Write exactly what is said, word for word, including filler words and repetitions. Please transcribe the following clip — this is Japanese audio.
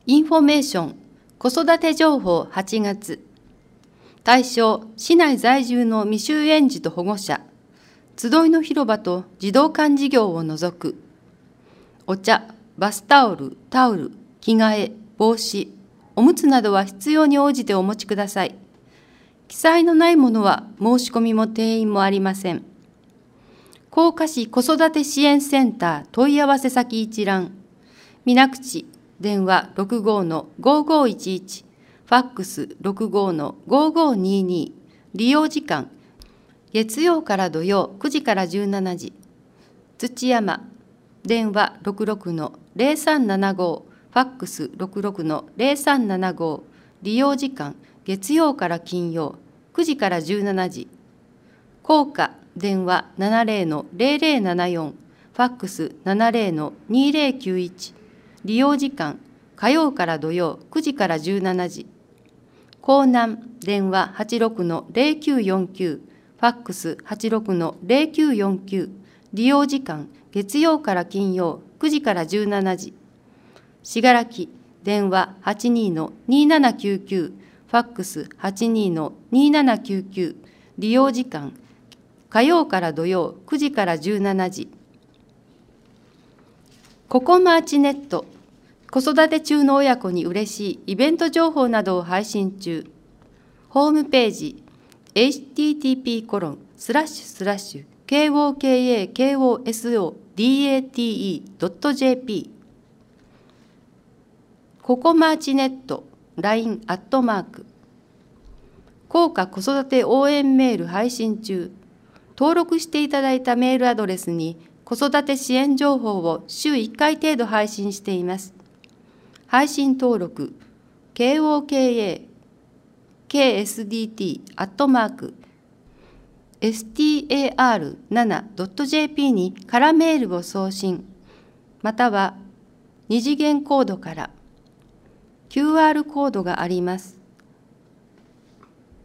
インフォメーション子育て情報はちがつ。対象、市内在住の未就園児と保護者。集いの広場と児童館事業を除く。お茶、バスタオル、タオル、着替え、帽子、おむつなどは必要に応じてお持ちください。記載のないものは申し込みも定員もありません。甲賀市子育て支援センター問い合わせ先一覧。水口、電話 ろくごのごごいちいち、ファックス ろくごのごごにに、利用時間、月曜から土曜くじからじゅうしちじ。土山、電話 ろくろくのぜろさんななご、ファックス ろくろくのぜろさんななご、利用時間、月曜から金曜くじからじゅうしちじ。甲賀、電話 ななぜろのぜろぜろななよん、ファックス ななぜろのにぜろきゅういち、利用時間、火曜から土曜くじからじゅうしちじ。甲南、電話 はちろくのぜろきゅうよんきゅう、ファックス はちろくのぜろきゅうよんきゅう、利用時間、月曜から金曜くじからじゅうしちじ。信楽、電話 はちにのにななきゅうきゅう、ファックス はちにのにななきゅうきゅう、利用時間、火曜から土曜くじからじゅうしちじ。ココマーチネット、子育て中の親子に嬉しいイベント情報などを配信中。ホームページ、エイチティーティーピーコロンスラッシュスラッシュケーオーケーエーケーオーエスオーディーエーティーイードットジェーピー。ココマーチネット、ライン アットマーク。甲賀子育て応援メール配信中。登録していただいたメールアドレスに子育て支援情報を週いっかい程度配信しています。配信登録、ケーオーケーエーケーエスディーティー アットマーク エスティーエーアールななドットジェーピー に空メールを送信、または二次元コードから キューアール コードがあります。